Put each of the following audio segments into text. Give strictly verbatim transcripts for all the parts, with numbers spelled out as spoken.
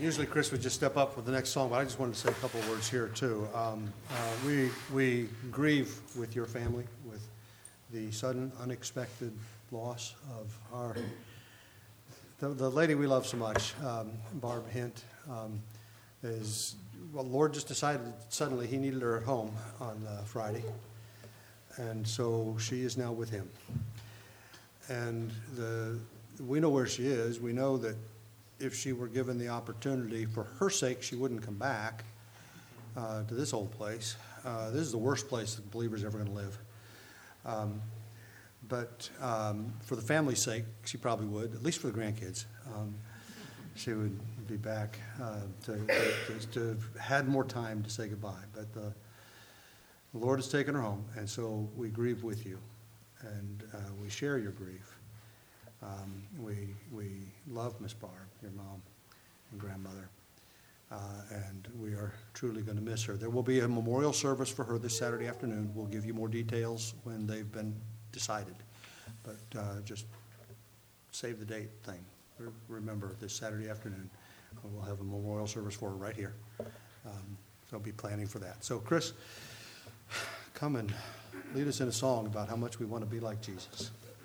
Usually Chris would just step up with the next song, but I just wanted to say a couple of words here too. Um, uh, we we grieve with your family, with the sudden, unexpected loss of our the, the lady we love so much, um, Barb Hint. Um, is well, Lord just decided suddenly He needed her at home on uh, Friday, and so she is now with Him. And the we know where she is. We know that if she were given the opportunity, for her sake, she wouldn't come back uh, to this old place. Uh, this is the worst place the believer's ever going to live. Um, but um, for the family's sake, she probably would, at least for the grandkids. Um, she would be back uh, to, to, to have had more time to say goodbye. But the, the Lord has taken her home, and so we grieve with you, and uh, we share your grief. Um, we we love Miss Barb, your mom and grandmother, uh, and we are truly going to miss her. There will be a memorial service for her this Saturday afternoon. We'll give you more details when they've been decided, but uh, just save the date thing. Remember, this Saturday afternoon, we'll have a memorial service for her right here. Um, so I'll be planning for that. So Chris, come and lead us in a song about how much we want to be like Jesus.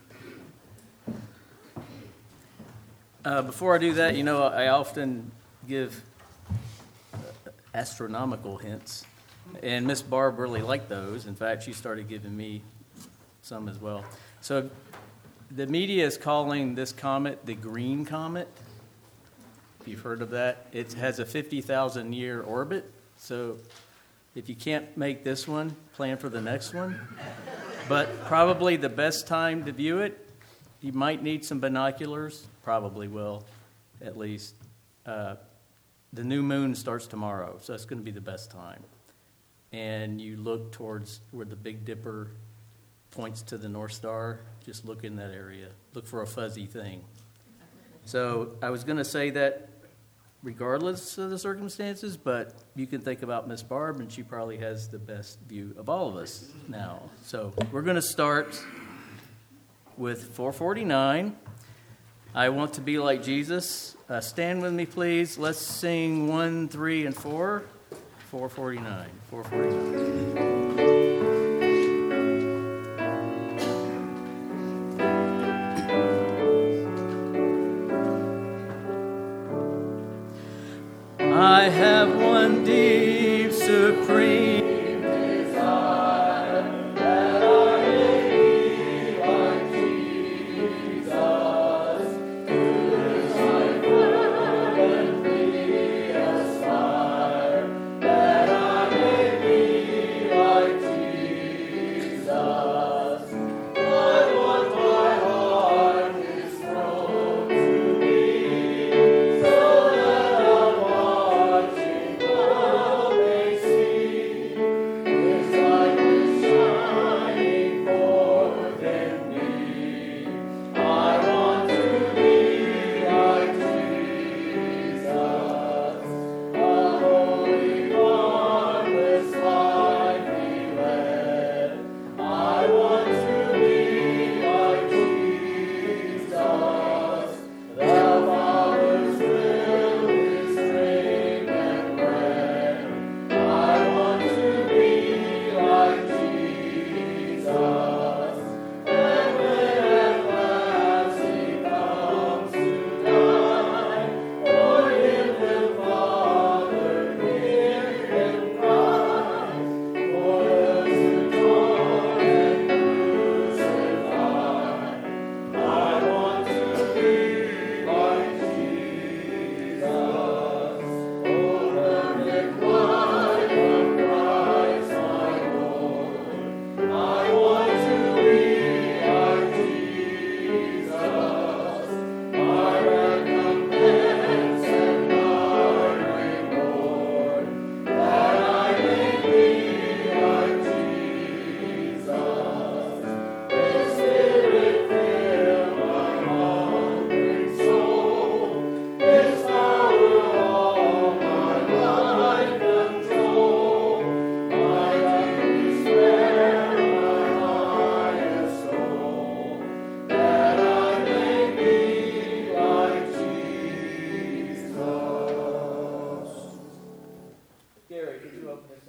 Uh, before I do that, you know, I often give astronomical hints, and Miss Barb really liked those. In fact, she started giving me some as well. So the media is calling this comet the Green Comet. If you've heard of that, it has a fifty thousand year orbit. So if you can't make this one, plan for the next one. But probably the best time to view it, you might need some binoculars. Probably will, at least. Uh, the new moon starts tomorrow, so that's going to be the best time. And you look towards where the Big Dipper points to the North Star. Just look in that area. Look for a fuzzy thing. So I was going to say that regardless of the circumstances, but you can think about Miss Barb, and she probably has the best view of all of us now. So we're going to start with four forty-nine. I want to be like Jesus. Uh, stand with me, please. Let's sing one, three, and four. four forty-nine. four forty-nine. I have one deep, supreme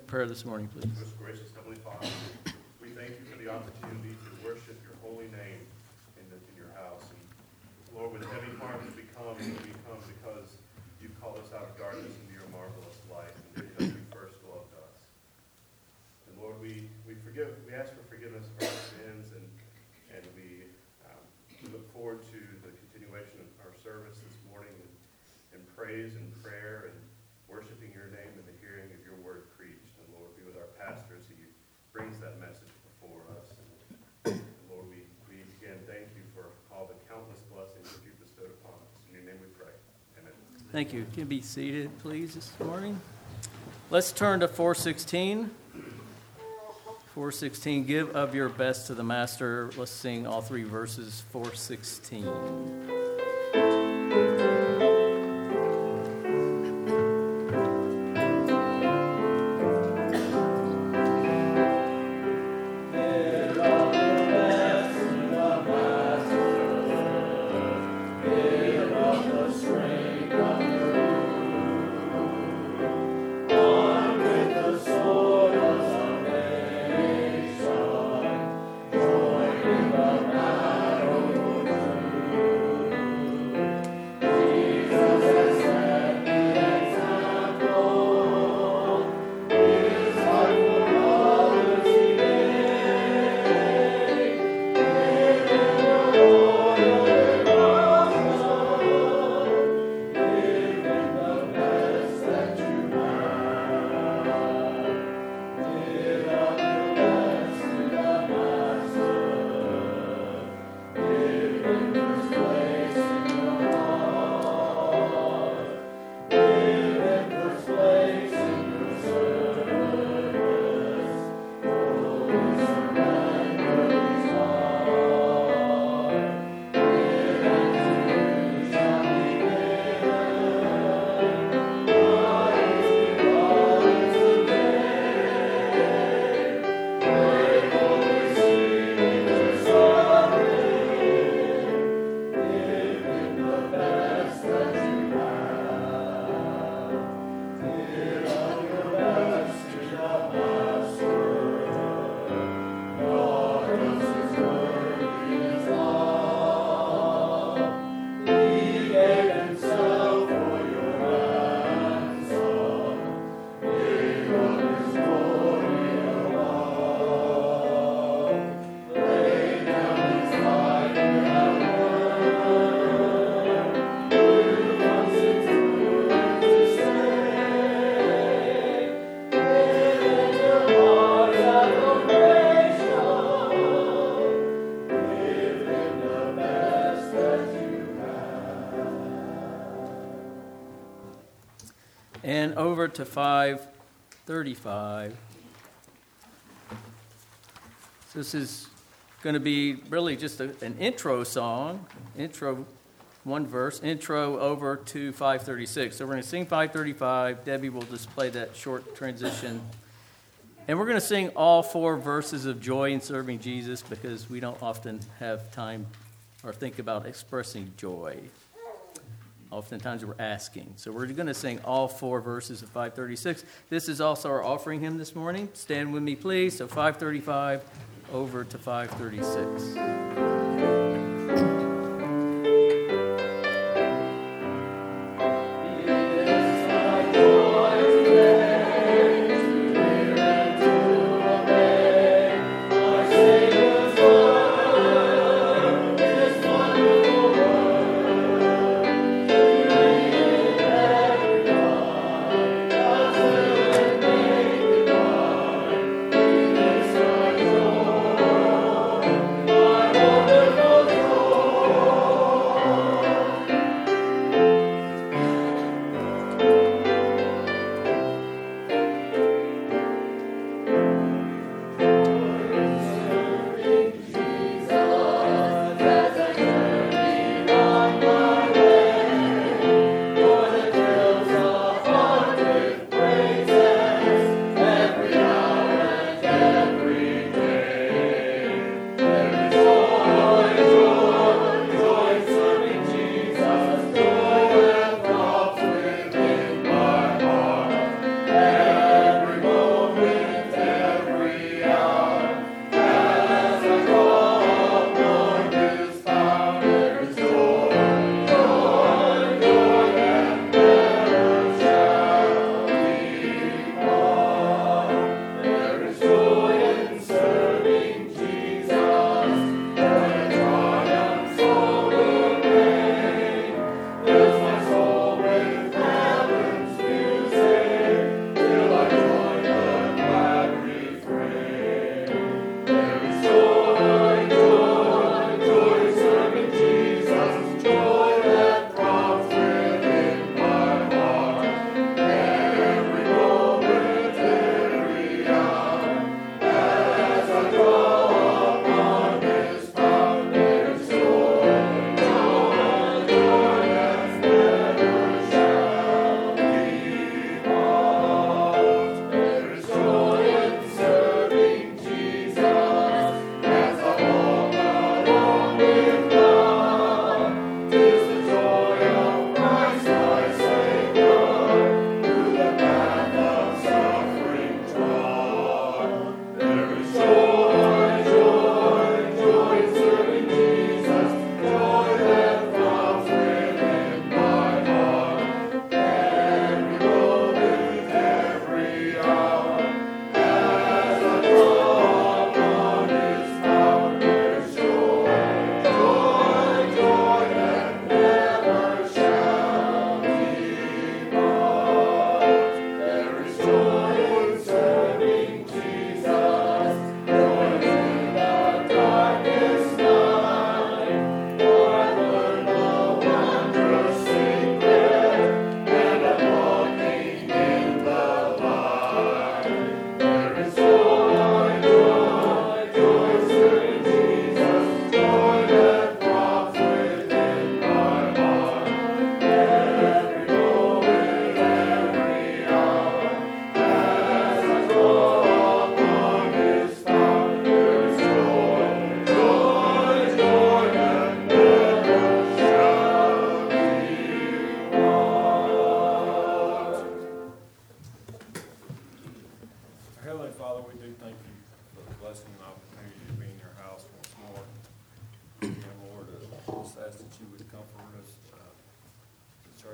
prayer this morning, please. Most gracious Heavenly Father, we thank you for the opportunity to worship your holy name in, the, in your house. And Lord, with heavy hearts we come, and we come because you called us out of darkness into your marvelous light, and because you first loved us. And Lord, we, we forgive, we ask for forgiveness of our sins, and, and we, um, we look forward to the continuation of our service this morning in, in praise and prayer and worshiping your name and the hearing of your word preached. And Lord, be with our pastor as he brings that message before us. And, and Lord, we, we again thank you for all the countless blessings that you've bestowed upon us. In your name we pray. Amen. Thank you. Can you be seated, please, this morning? Let's turn to four sixteen. four sixteen, give of your best to the master. Let's sing all three verses, four sixteen. And over to five thirty-five. So this is going to be really just a, an intro song, intro, one verse, intro over to five thirty-six. So we're going to sing five thirty-five. Debbie will just play that short transition. And we're going to sing all four verses of joy in serving Jesus because we don't often have time or think about expressing joy. Oftentimes we're asking. So we're going to sing all four verses of five thirty-six. This is also our offering hymn this morning. Stand with me, please. So five thirty-five over to five thirty-six. Bye.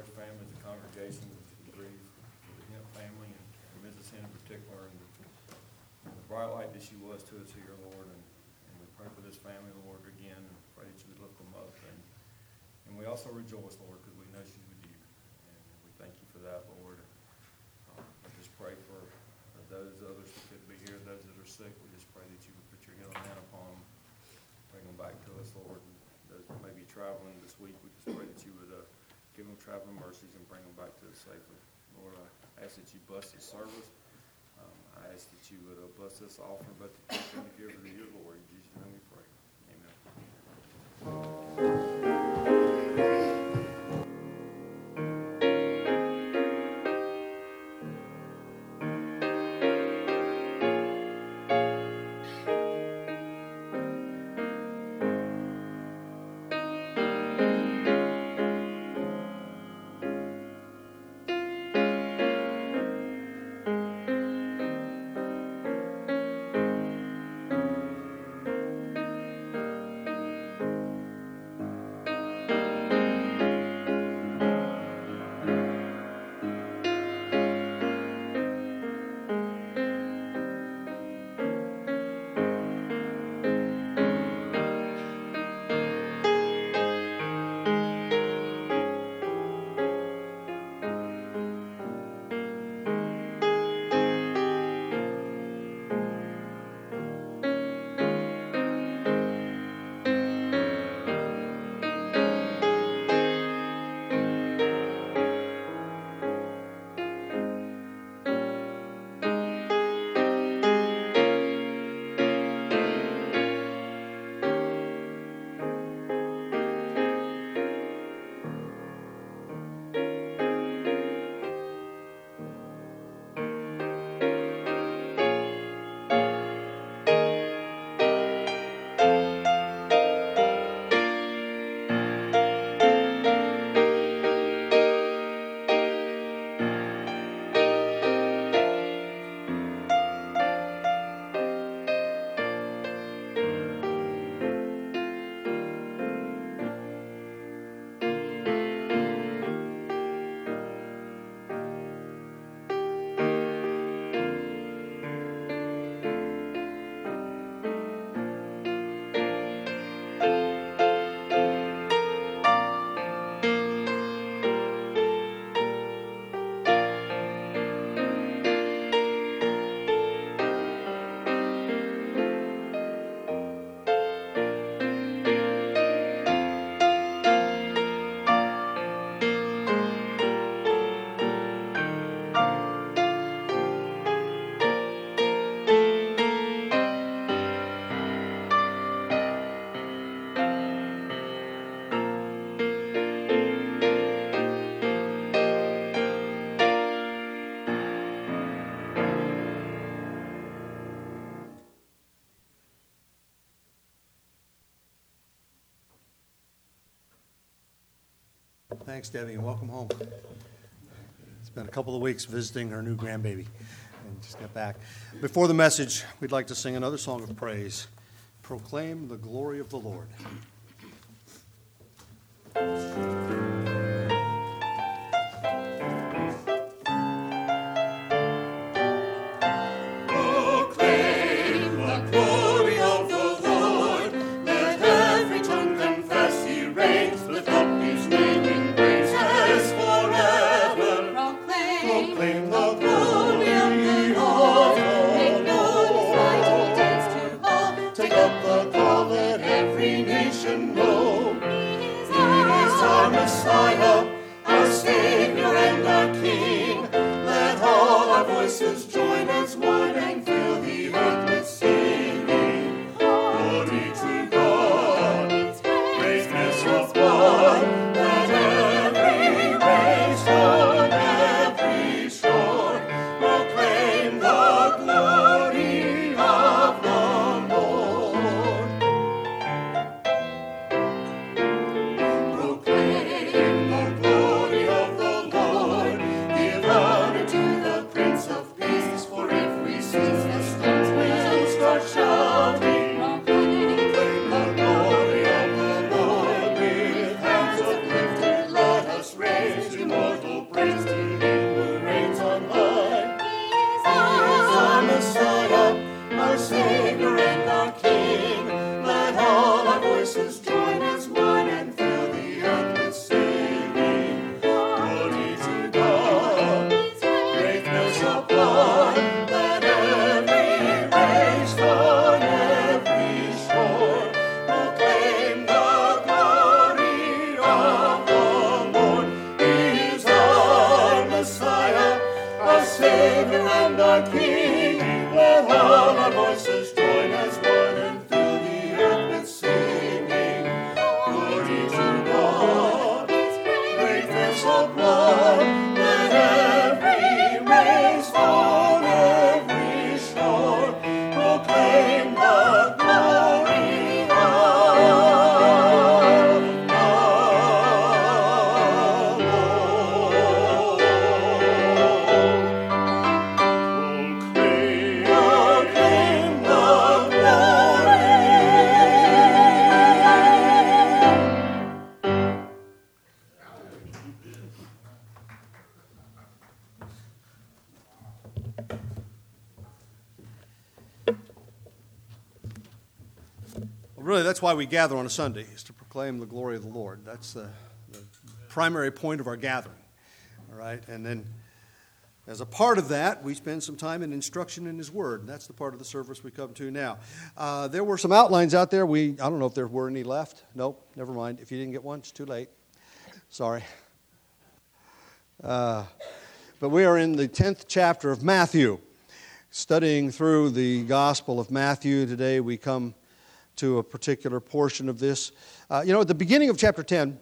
Fresh Family, the congregation, we grieve for the Hemp family and and Missus Henn in particular, and the, the bright light that she was to us here, Lord, and, and we pray for this family, Lord, again, and pray that you would lift them up, and, and we also rejoice, Lord, because we know she's with you, and we thank you for that, Lord. Um, I just pray for uh, those others that could be here, those that are sick, we just pray that you would put your healing hand upon them, bring them back to us, Lord, and those that may be traveling this week, we just pray that you would uh, give them traveling mercies and bring them back to us safely. Lord, I ask that you bless this service. Um, I ask that you would uh, bless this offering, but the and the giver to your Lord. In Jesus' name we pray. Thanks, Debbie, and welcome home. It's been a couple of weeks visiting her new grandbaby and just got back. Before the message, we'd like to sing another song of praise, Proclaim the Glory of the Lord. Prince of Peace, for if we the King. Let all our voices join as one and fill the earth with singing. Glory to God, greatness of blood. Let every race on every shore proclaim the glory of the Lord. Proclaim, proclaim the glory. Well, really, that's why we gather on a Sunday, is to proclaim the glory of the Lord. That's the, the primary point of our gathering, all right? And then as a part of that, we spend some time in instruction in His Word. And that's the part of the service we come to now. Uh, there were some outlines out there. We I don't know if there were any left. Nope, never mind. If you didn't get one, it's too late. Sorry. Uh, but we are in the tenth chapter of Matthew, studying through the Gospel of Matthew. Today we come to a particular portion of this. Uh, you know, at the beginning of chapter ten,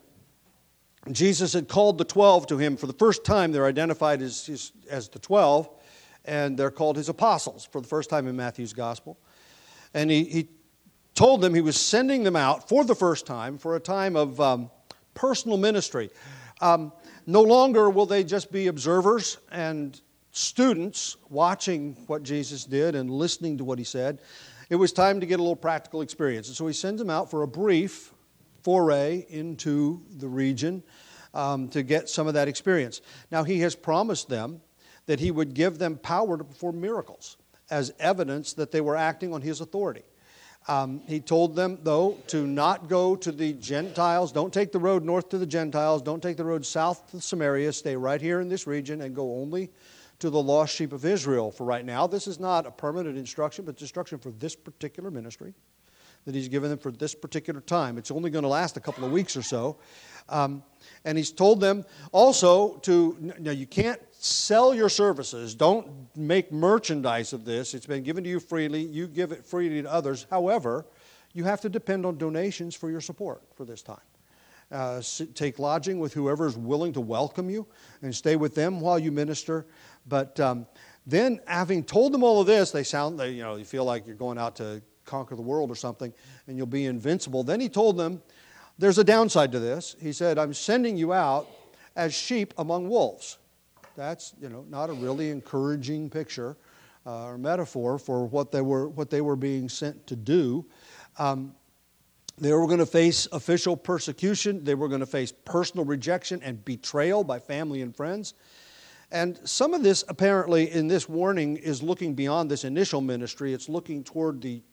Jesus had called the twelve to Him. For the first time, they're identified as, as, as the twelve, and they're called His apostles for the first time in Matthew's Gospel. And He, he told them He was sending them out for the first time for a time of um, personal ministry. Um, no longer will they just be observers and students watching what Jesus did and listening to what He said. It was time to get a little practical experience. And so He sends them out for a brief foray into the region um, to get some of that experience. Now, He has promised them that He would give them power to perform miracles as evidence that they were acting on His authority. Um, he told them, though, to not go to the Gentiles. Don't take the road north to the Gentiles. Don't take the road south to Samaria. Stay right here in this region and go only to the lost sheep of Israel for right now. This is not a permanent instruction, but it's instruction for this particular ministry that He's given them for this particular time. It's only going to last a couple of weeks or so. Um, and He's told them also to, now you can't sell your services. Don't make merchandise of this. It's been given to you freely. You give it freely to others. However, you have to depend on donations for your support for this time. Uh, take lodging with whoever is willing to welcome you and stay with them while you minister. But um, then, having told them all of this, they sound, they, you know, you feel like you're going out to conquer the world or something, and you'll be invincible. Then He told them, there's a downside to this. He said, I'm sending you out as sheep among wolves. That's, you know, not a really encouraging picture uh, or metaphor for what they were what they were being sent to do. Um, they were going to face official persecution. They were going to face personal rejection and betrayal by family and friends. And some of this, apparently, in this warning is looking beyond this initial ministry. It's looking toward the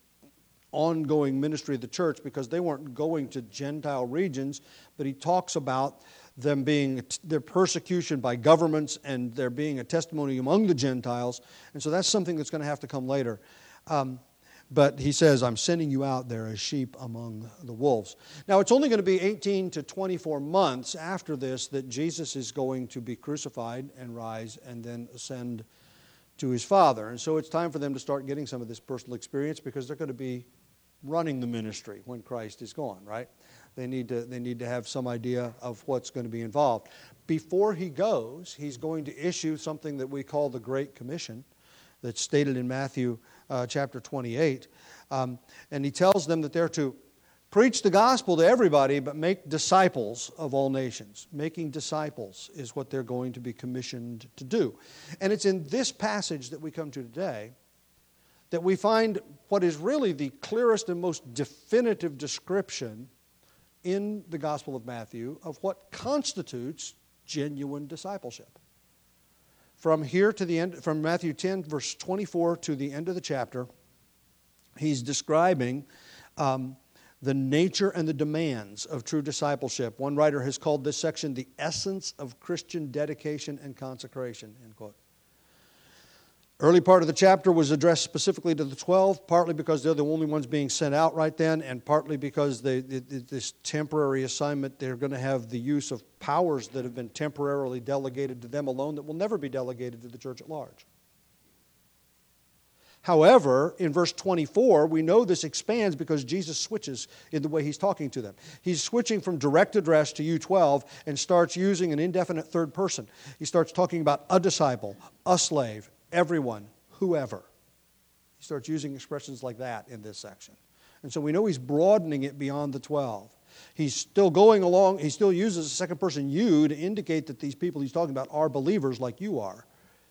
ongoing ministry of the church, because they weren't going to Gentile regions, but He talks about them being, their persecution by governments and there being a testimony among the Gentiles. And so that's something that's going to have to come later. Um, but He says, I'm sending you out there as sheep among the wolves. Now, it's only going to be eighteen to twenty-four months after this that Jesus is going to be crucified and rise and then ascend to His Father. And so it's time for them to start getting some of this personal experience, because they're going to be running the ministry when Christ is gone, right? They need to, they need to have some idea of what's going to be involved. Before He goes, He's going to issue something that we call the Great Commission, that's stated in Matthew uh, chapter twenty-eight. Um, and He tells them that they're to preach the gospel to everybody, but make disciples of all nations. Making disciples is what they're going to be commissioned to do. And it's in this passage that we come to today that we find what is really the clearest and most definitive description in the Gospel of Matthew of what constitutes genuine discipleship. From here to the end, from Matthew ten, verse twenty-four to the end of the chapter, He's describing um, the nature and the demands of true discipleship. One writer has called this section the essence of Christian dedication and consecration, end quote. Early part of the chapter was addressed specifically to the twelve, partly because they're the only ones being sent out right then, and partly because they, this temporary assignment, they're going to have the use of powers that have been temporarily delegated to them alone that will never be delegated to the church at large. However, in verse twenty-four, we know this expands because Jesus switches in the way he's talking to them. He's switching from direct address to you twelve and starts using an indefinite third person. He starts talking about a disciple, a slave, everyone, whoever. He starts using expressions like that in this section. And so we know he's broadening it beyond the twelve. He's still going along, he still uses a second person you to indicate that these people he's talking about are believers like you are.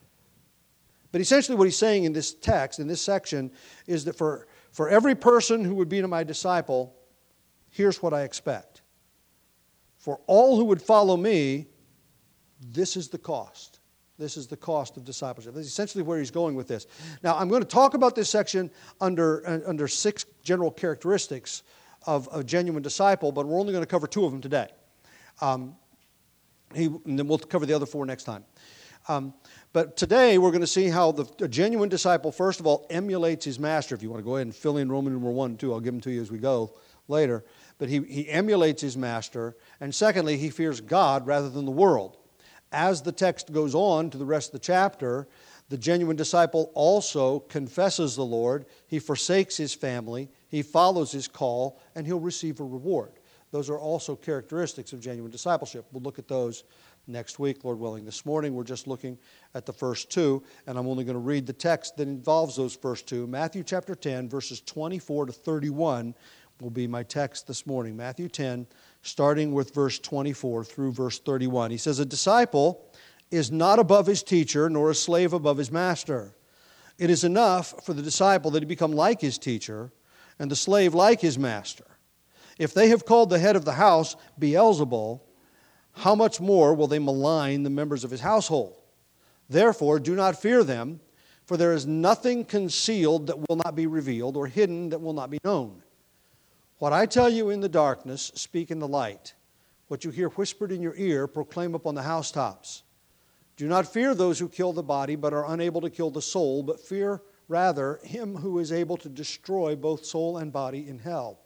But essentially what he's saying in this text, in this section, is that for, for every person who would be my disciple, here's what I expect. For all who would follow me, this is the cost. This is the cost of discipleship. That's essentially where he's going with this. Now, I'm going to talk about this section under, uh, under six general characteristics of a genuine disciple, but we're only going to cover two of them today. Um, he, and then we'll cover the other four next time. Um, but today we're going to see how the, a genuine disciple, first of all, emulates his master. If you want to go ahead and fill in Roman numeral one and two, I'll give them to you as we go later. But he, he emulates his master. And secondly, he fears God rather than the world. As the text goes on to the rest of the chapter, the genuine disciple also confesses the Lord. He forsakes his family. He follows his call, and he'll receive a reward. Those are also characteristics of genuine discipleship. We'll look at those next week, Lord willing. This morning, we're just looking at the first two, and I'm only going to read the text that involves those first two. Matthew chapter ten, verses twenty-four to thirty-one will be my text this morning. Matthew ten, starting with verse twenty-four through verse thirty-one. He says, "A disciple is not above his teacher, nor a slave above his master. It is enough for the disciple that he become like his teacher, and the slave like his master. If they have called the head of the house Beelzebul, how much more will they malign the members of his household? Therefore, do not fear them, for there is nothing concealed that will not be revealed, or hidden that will not be known. What I tell you in the darkness, speak in the light. What you hear whispered in your ear, proclaim upon the housetops. Do not fear those who kill the body, but are unable to kill the soul, but fear rather him who is able to destroy both soul and body in hell.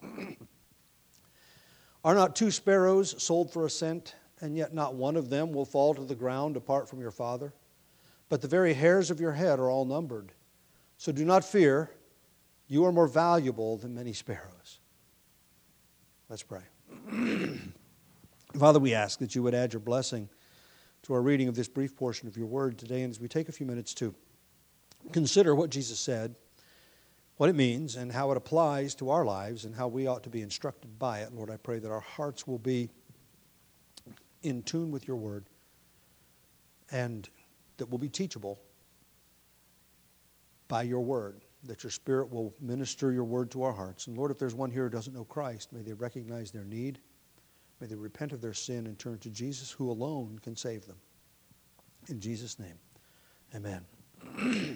Are not two sparrows sold for a cent, and yet not one of them will fall to the ground apart from your Father? But the very hairs of your head are all numbered. So do not fear, you are more valuable than many sparrows." Let's pray. Father, we ask that you would add your blessing to our reading of this brief portion of your word today, and as we take a few minutes to consider what Jesus said, what it means, and how it applies to our lives, and how we ought to be instructed by it. Lord, I pray that our hearts will be in tune with your word, and that we'll be teachable by your word, that your Spirit will minister your word to our hearts. And Lord, if there's one here who doesn't know Christ, may they recognize their need, may they repent of their sin and turn to Jesus, who alone can save them. In Jesus' name, amen.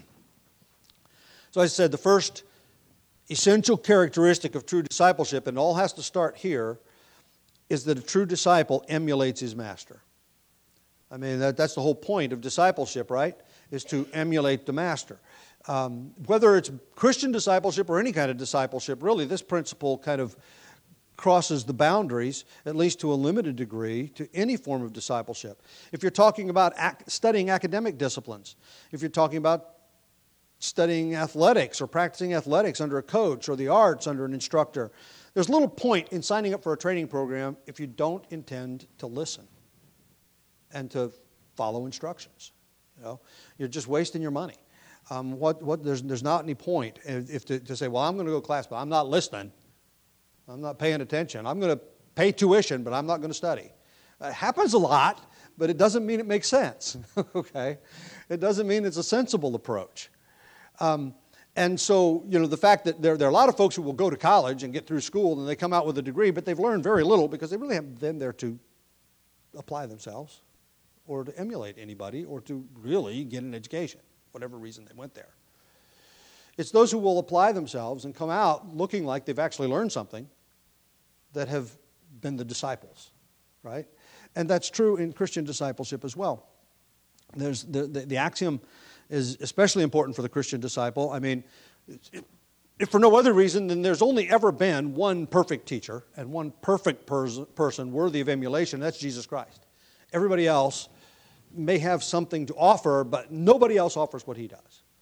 So I said the first essential characteristic of true discipleship, and it all has to start here, is that a true disciple emulates his master. I mean, that, that's the whole point of discipleship, right? Is to emulate the master. Um, whether it's Christian discipleship or any kind of discipleship, really, this principle kind of crosses the boundaries, at least to a limited degree, to any form of discipleship. If you're talking about ac- studying academic disciplines, if you're talking about studying athletics or practicing athletics under a coach, or the arts under an instructor, there's little point in signing up for a training program if you don't intend to listen and to follow instructions. You know, you're just wasting your money. Um, what, what, there's, there's not any point if, if to, to say, well, I'm going to go to class, but I'm not listening. I'm not paying attention. I'm going to pay tuition, but I'm not going to study. It happens a lot, but it doesn't mean it makes sense. Okay? It doesn't mean it's a sensible approach. Um, and so, you know, the fact that there, there are a lot of folks who will go to college and get through school and they come out with a degree, but they've learned very little because they really haven't been there to apply themselves or to emulate anybody or to really get an education, whatever reason they went there. It's those who will apply themselves and come out looking like they've actually learned something that have been the disciples, right? And that's true in Christian discipleship as well. There's the, the, the axiom is especially important for the Christian disciple. I mean, if for no other reason, then there's only ever been one perfect teacher and one perfect pers- person worthy of emulation. That's Jesus Christ. Everybody else may have something to offer, but nobody else offers what he does.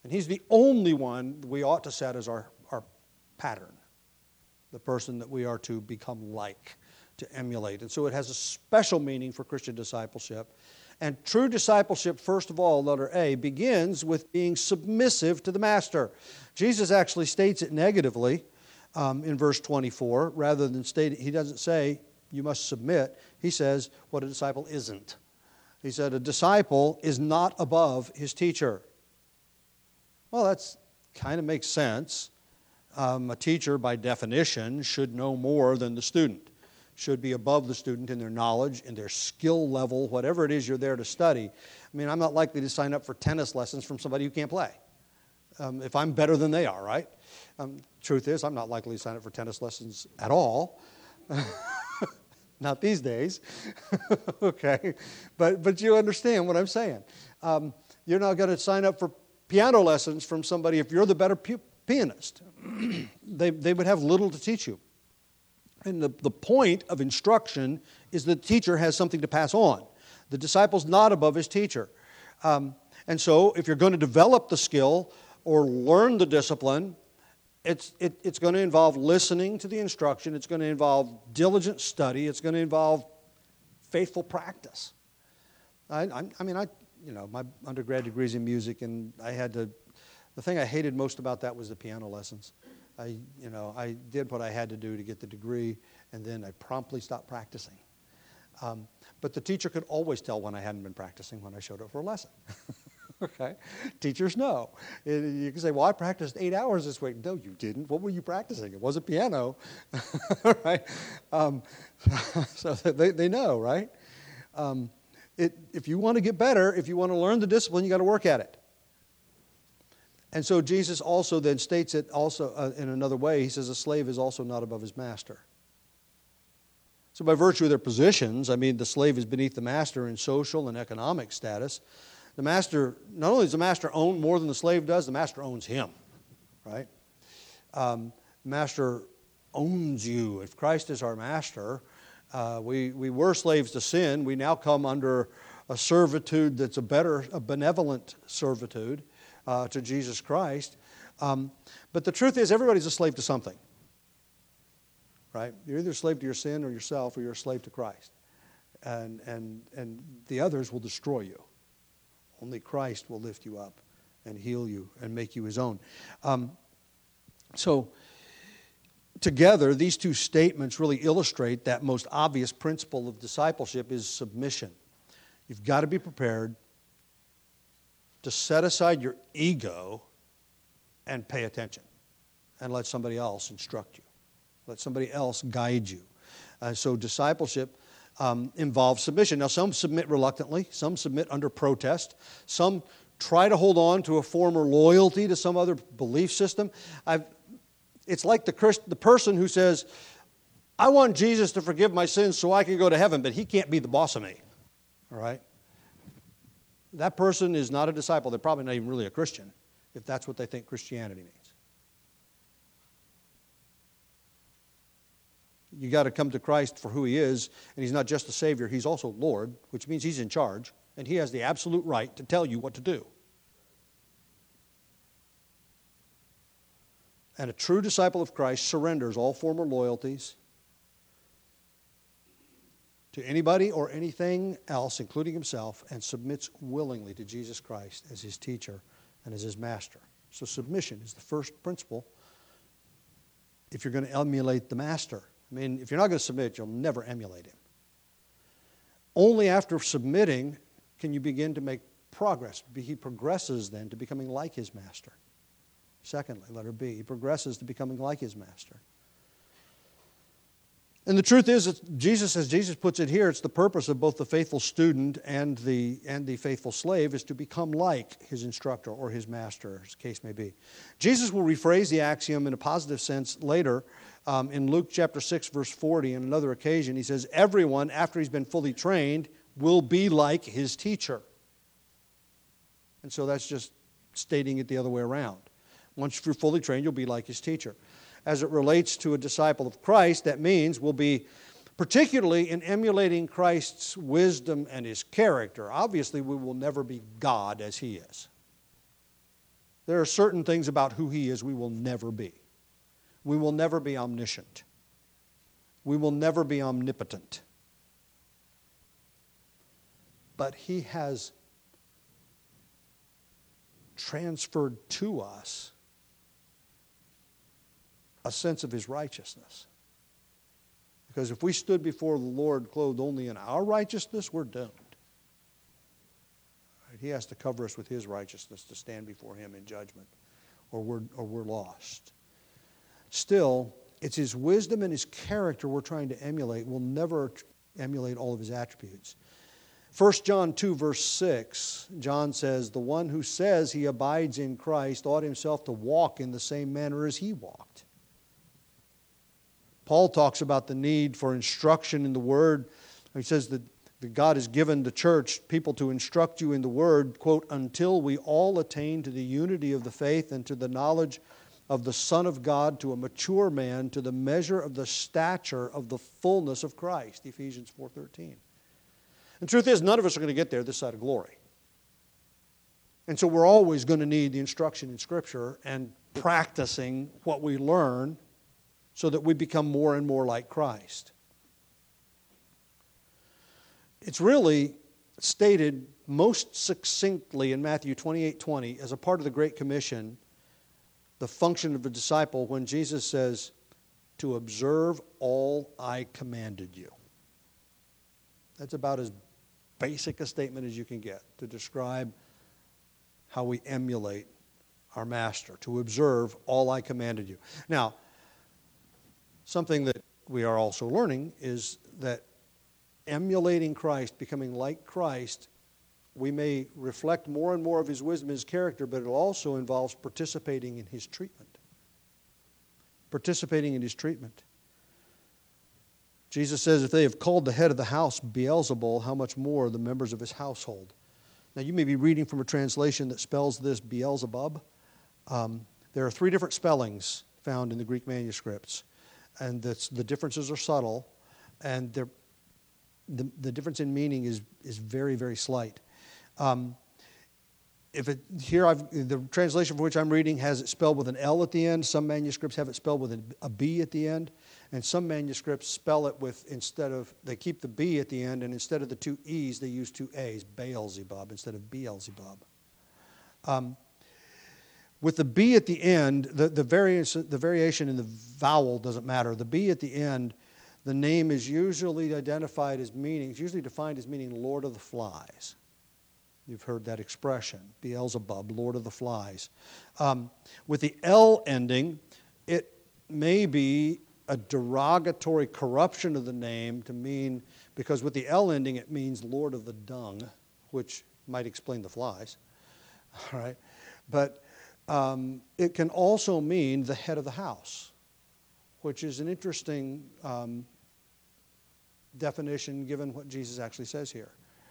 And he's the only one we ought to set as our, our pattern, the person that we are to become like, to emulate. And so it has a special meaning for Christian discipleship. And true discipleship, first of all, letter A, begins with being submissive to the master. Jesus actually states it negatively um, in verse twenty-four, rather than stating, he doesn't say you must submit. He says what a disciple isn't. He said a disciple is not above his teacher. Well, that's kind of makes sense. Um, a teacher, by definition, should know more than the student, should be above the student in their knowledge, in their skill level, whatever it is you're there to study. I mean, I'm not likely to sign up for tennis lessons from somebody who can't play, um, if I'm better than they are, right? Um, truth is, I'm not likely to sign up for tennis lessons at all. Not these days. Okay. But but you understand what I'm saying. Um, you're not going to sign up for piano lessons from somebody if you're the better pu- pianist. they, they would have little to teach you. And the, the point of instruction is the teacher has something to pass on. The disciple's not above his teacher. Um, and so if you're going to develop the skill or learn the discipline, it's, it, it's going to involve listening to the instruction. It's going to involve diligent study. It's going to involve faithful practice. I, I, I mean, I, you know, my undergrad degree's in music, and I had to, the thing I hated most about that was the piano lessons. I, you know, I did what I had to do to get the degree, and then I promptly stopped practicing. Um, but the teacher could always tell when I hadn't been practicing when I showed up for a lesson. Okay? Teachers know. You can say, well, I practiced eight hours this week. No, you didn't. What were you practicing? It wasn't piano. Right? Um, so they, they know, right? Um, it, if you want to get better, if you want to learn the discipline, you got to work at it. And so Jesus also then states it also uh, in another way. He says a slave is also not above his master. So by virtue of their positions, I mean the slave is beneath the master in social and economic status. The master, not only does the master own more than the slave does, the master owns him, right? Um, the master owns you. If Christ is our master, uh, we, we were slaves to sin. We now come under a servitude that's a better, a benevolent servitude uh, to Jesus Christ. Um, but the truth is, everybody's a slave to something, right? You're either a slave to your sin or yourself, or you're a slave to Christ. And, and, and the others will destroy you. Only Christ will lift you up and heal you and make you his own. Um, so, together, these two statements really illustrate that most obvious principle of discipleship is submission. You've got to be prepared to set aside your ego and pay attention and let somebody else instruct you. Let somebody else guide you. Uh, so discipleship um, involves submission. Now, some submit reluctantly. Some submit under protest. Some try to hold on to a former loyalty to some other belief system. I've, it's like the, Christ, the person who says, I want Jesus to forgive my sins so I can go to heaven, but he can't be the boss of me. All right? That person is not a disciple. They're probably not even really a Christian, if that's what they think Christianity means. You got to come to Christ for who he is, and he's not just a Savior, he's also Lord, which means he's in charge, and he has the absolute right to tell you what to do. And a true disciple of Christ surrenders all former loyalties to anybody or anything else, including himself, and submits willingly to Jesus Christ as his teacher and as his master. So submission is the first principle if you're going to emulate the master. I mean, if you're not going to submit, you'll never emulate him. Only after submitting can you begin to make progress. He progresses then to becoming like his master. Secondly, letter B, he progresses to becoming like his master. And the truth is, that Jesus, as Jesus puts it here, it's the purpose of both the faithful student and the, and the faithful slave is to become like his instructor or his master, as the case may be. Jesus will rephrase the axiom in a positive sense later um, in Luke chapter six, verse forty, on another occasion. He says, everyone, after he's been fully trained, will be like his teacher. And so that's just stating it the other way around. Once you're fully trained, you'll be like his teacher. As it relates to a disciple of Christ, that means we'll be particularly in emulating Christ's wisdom and his character. Obviously, we will never be God as he is. There are certain things about who He is we will never be. We will never be omniscient. We will never be omnipotent. But He has transferred to us a sense of His righteousness. Because if we stood before the Lord clothed only in our righteousness, we're doomed. Right? He has to cover us with His righteousness to stand before Him in judgment, or we're, or we're lost. Still, it's His wisdom and His character we're trying to emulate. We'll never emulate all of His attributes. First John two, verse six, John says, "The one who says he abides in Christ ought himself to walk in the same manner as He walked." Paul talks about the need for instruction in the Word. He says that, that God has given the church people to instruct you in the Word, quote, "until we all attain to the unity of the faith and to the knowledge of the Son of God, to a mature man, to the measure of the stature of the fullness of Christ," Ephesians four thirteen. The truth is, none of us are going to get there this side of glory. And so we're always going to need the instruction in Scripture and practicing what we learn so that we become more and more like Christ. It's really stated most succinctly in Matthew twenty-eight twenty as a part of the Great Commission, the function of a disciple, when Jesus says, "to observe all I commanded you." That's about as basic a statement as you can get to describe how we emulate our Master, to observe all I commanded you. Now, something that we are also learning is that emulating Christ, becoming like Christ, we may reflect more and more of His wisdom, His character, but it also involves participating in His treatment. Participating in His treatment. Jesus says, if they have called the head of the house Beelzebul, how much more the members of his household? Now, you may be reading from a translation that spells this Beelzebub. Um, there are three different spellings found in the Greek manuscripts, and that's, the differences are subtle, and the, the difference in meaning is, is very, very slight. Um, if it, here, I've, the translation for which I'm reading has it spelled with an L at the end. Some manuscripts have it spelled with a, a B at the end. And some manuscripts spell it with, instead of, they keep the B at the end, and instead of the two E's, they use two A's, Beelzebub instead of Beelzebub. Um, with the B at the end, the, the, variance, the variation in the vowel doesn't matter. The B at the end, the name is usually identified as meaning, it's usually defined as meaning Lord of the Flies. You've heard that expression, Beelzebub, Lord of the Flies. Um, with the L ending, it may be a derogatory corruption of the name to mean, because with the L ending it means Lord of the Dung, which might explain the flies, all right? But um, it can also mean the head of the house, which is an interesting um, definition given what Jesus actually says here.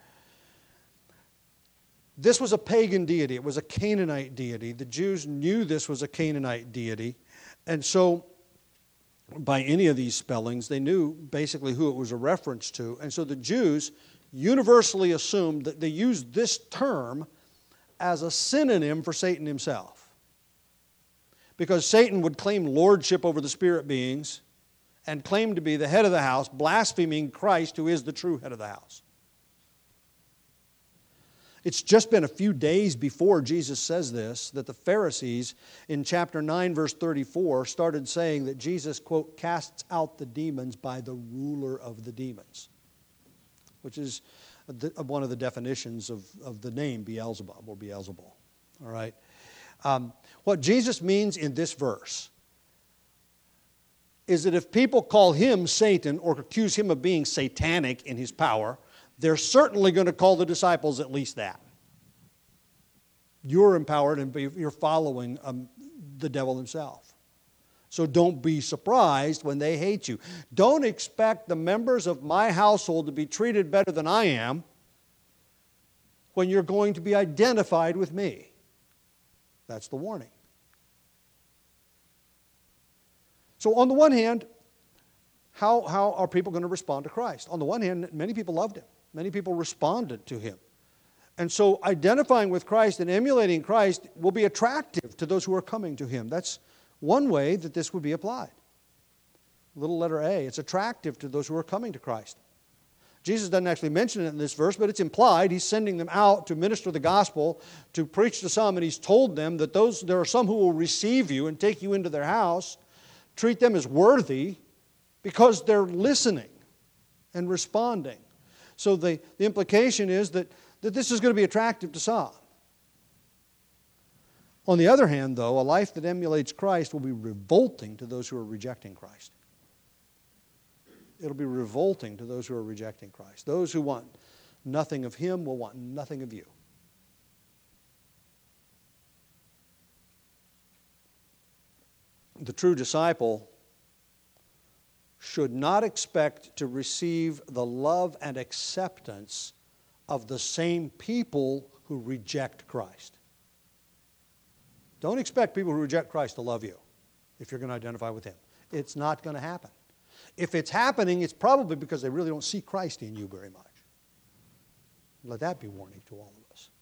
This was a pagan deity. It was a Canaanite deity. The Jews knew this was a Canaanite deity, and so by any of these spellings, they knew basically who it was a reference to. And so the Jews universally assumed that they used this term as a synonym for Satan himself. Because Satan would claim lordship over the spirit beings and claim to be the head of the house, blaspheming Christ, who is the true head of the house. It's just been a few days before Jesus says this that the Pharisees in chapter nine, verse thirty-four, started saying that Jesus, quote, casts out the demons by the ruler of the demons, which is one of the definitions of, of the name Beelzebub or Beelzebul. All right? Um, what Jesus means in this verse is that if people call him Satan or accuse him of being satanic in his power, they're certainly going to call the disciples at least that. You're empowered and you're following um, the devil himself. So don't be surprised when they hate you. Don't expect the members of my household to be treated better than I am when you're going to be identified with me. That's the warning. So on the one hand, how, how are people going to respond to Christ? On the one hand, many people loved him. Many people responded to him. And so identifying with Christ and emulating Christ will be attractive to those who are coming to Him. That's one way that this would be applied. Little letter A, it's attractive to those who are coming to Christ. Jesus doesn't actually mention it in this verse, but it's implied. He's sending them out to minister the gospel, to preach to some, and He's told them that those there are some who will receive you and take you into their house, treat them as worthy because they're listening and responding. So the, the implication is that, that this is going to be attractive to some. On the other hand, though, a life that emulates Christ will be revolting to those who are rejecting Christ. It'll be revolting to those who are rejecting Christ. Those who want nothing of Him will want nothing of you. The true disciple should not expect to receive the love and acceptance of the same people who reject Christ. Don't expect people who reject Christ to love you if you're going to identify with Him. It's not going to happen. If it's happening, it's probably because they really don't see Christ in you very much. Let that be warning to all of us.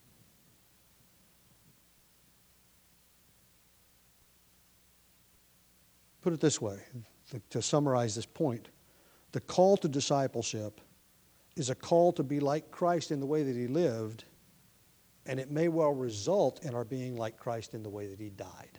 Put it this way, to summarize this point, the call to discipleship is a call to be like Christ in the way that He lived, and it may well result in our being like Christ in the way that He died.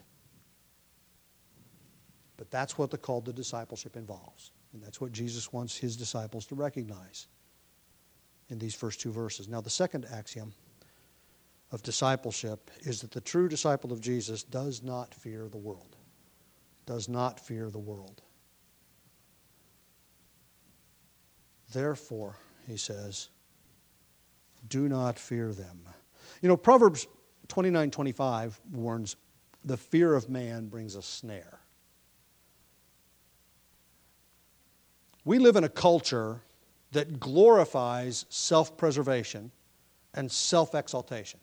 But that's what the call to discipleship involves. And that's what Jesus wants His disciples to recognize in these first two verses. Now, the second axiom of discipleship is that the true disciple of Jesus does not fear the world. Does not fear the world. Therefore, he says, do not fear them. You know, Proverbs twenty-nine twenty-five warns, the fear of man brings a snare. We live in a culture that glorifies self-preservation and self-exaltation.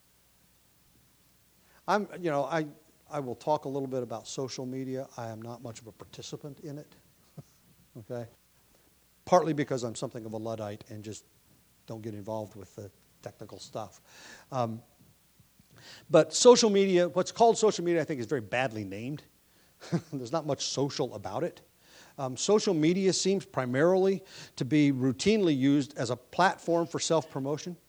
I'm, you know, I, I will talk a little bit about social media. I am not much of a participant in it, okay? Partly because I'm something of a Luddite and just don't get involved with the technical stuff. Um, but social media, what's called social media, I think is very badly named. There's not much social about it. Um, social media seems primarily to be routinely used as a platform for self-promotion.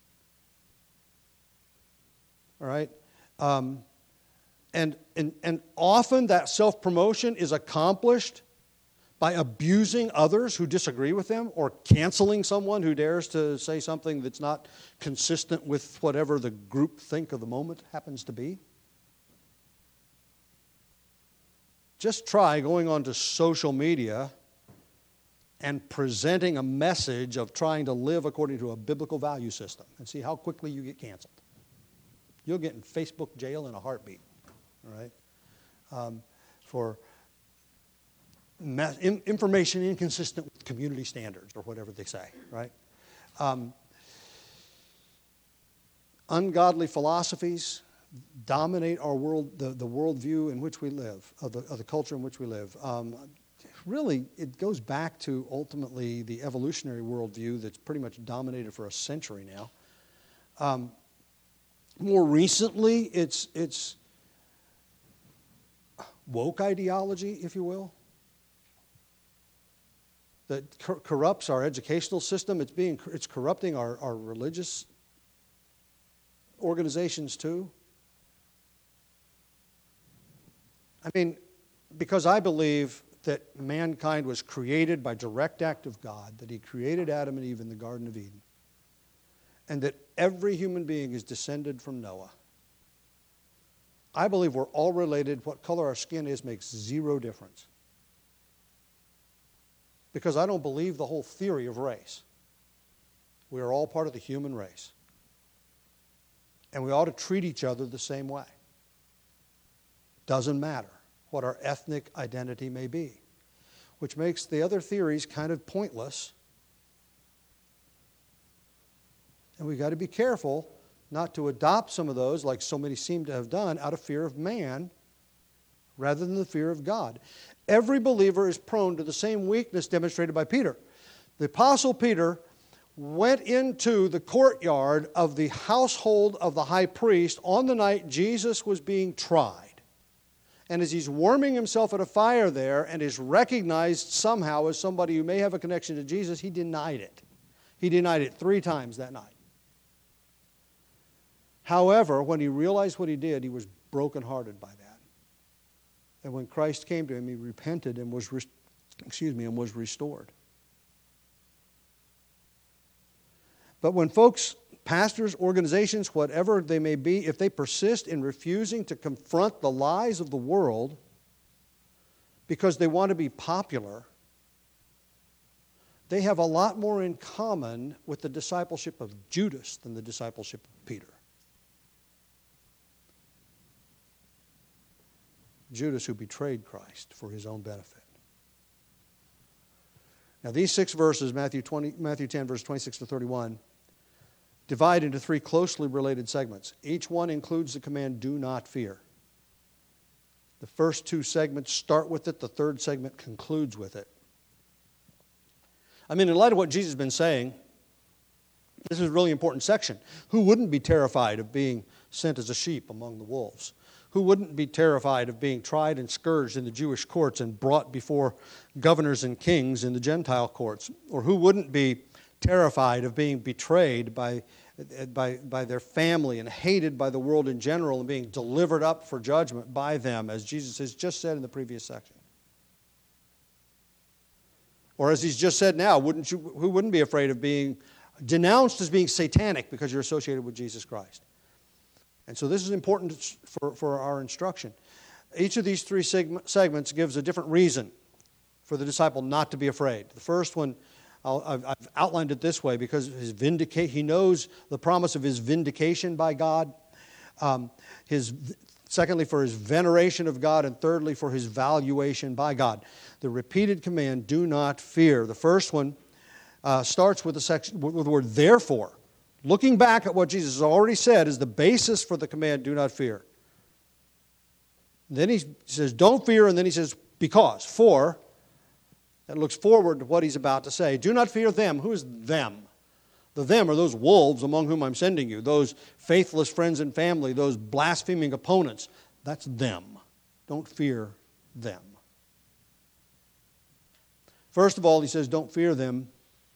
All right? Um, and, and, and often that self-promotion is accomplished by abusing others who disagree with them or canceling someone who dares to say something that's not consistent with whatever the group think of the moment happens to be. Just try going onto social media and presenting a message of trying to live according to a biblical value system and see how quickly you get canceled. You'll get in Facebook jail in a heartbeat, all right, um, for ma- information inconsistent with community standards or whatever they say, right? Um, ungodly philosophies dominate our world, the, the worldview in which we live, of the, of the culture in which we live. Um, really, it goes back to ultimately the evolutionary worldview that's pretty much dominated for a century now. Um, more recently, it's it's woke ideology, if you will, that cor- corrupts our educational system. It's being it's corrupting our, our religious organizations too. I mean, because I believe that mankind was created by direct act of God, that He created Adam and Eve in the Garden of Eden, and that every human being is descended from Noah. I believe we're all related. What color our skin is makes zero difference. Because I don't believe the whole theory of race. We are all part of the human race. And we ought to treat each other the same way. Doesn't matter what our ethnic identity may be, which makes the other theories kind of pointless. And we've got to be careful not to adopt some of those, like so many seem to have done, out of fear of man rather than the fear of God. Every believer is prone to the same weakness demonstrated by Peter. The Apostle Peter went into the courtyard of the household of the high priest on the night Jesus was being tried. And as he's warming himself at a fire there and is recognized somehow as somebody who may have a connection to Jesus, he denied it. He denied it three times that night. However, when he realized what he did, he was brokenhearted by that. And when Christ came to him, he repented and was, excuse me, and was restored. But when folks, pastors, organizations, whatever they may be, if they persist in refusing to confront the lies of the world because they want to be popular, they have a lot more in common with the discipleship of Judas than the discipleship of Peter. Judas, who betrayed Christ for his own benefit. Now, these six verses, Matthew twenty, Matthew ten, verse twenty-six to thirty-one, divide into three closely related segments. Each one includes the command, do not fear. The first two segments start with it. The third segment concludes with it. I mean, in light of what Jesus has been saying, this is a really important section. Who wouldn't be terrified of being sent as a sheep among the wolves? Who wouldn't be terrified of being tried and scourged in the Jewish courts and brought before governors and kings in the Gentile courts? Or who wouldn't be terrified of being betrayed by, by, by their family and hated by the world in general and being delivered up for judgment by them, as Jesus has just said in the previous section? Or as he's just said now, wouldn't you, who wouldn't be afraid of being denounced as being satanic because you're associated with Jesus Christ? And so this is important for, for our instruction. Each of these three segments gives a different reason for the disciple not to be afraid. The first one, I'll, I've, I've outlined it this way because his vindica- he knows the promise of his vindication by God. Um, his, secondly, for his veneration of God. And thirdly, for his valuation by God. The repeated command, do not fear. The first one uh, starts with the, section, with the word therefore. Looking back at what Jesus has already said is the basis for the command, do not fear. Then he says, don't fear, and then he says, because, for, and looks forward to what he's about to say. Do not fear them. Who is them? The them are those wolves among whom I'm sending you, those faithless friends and family, those blaspheming opponents. That's them. Don't fear them. First of all, he says, don't fear them.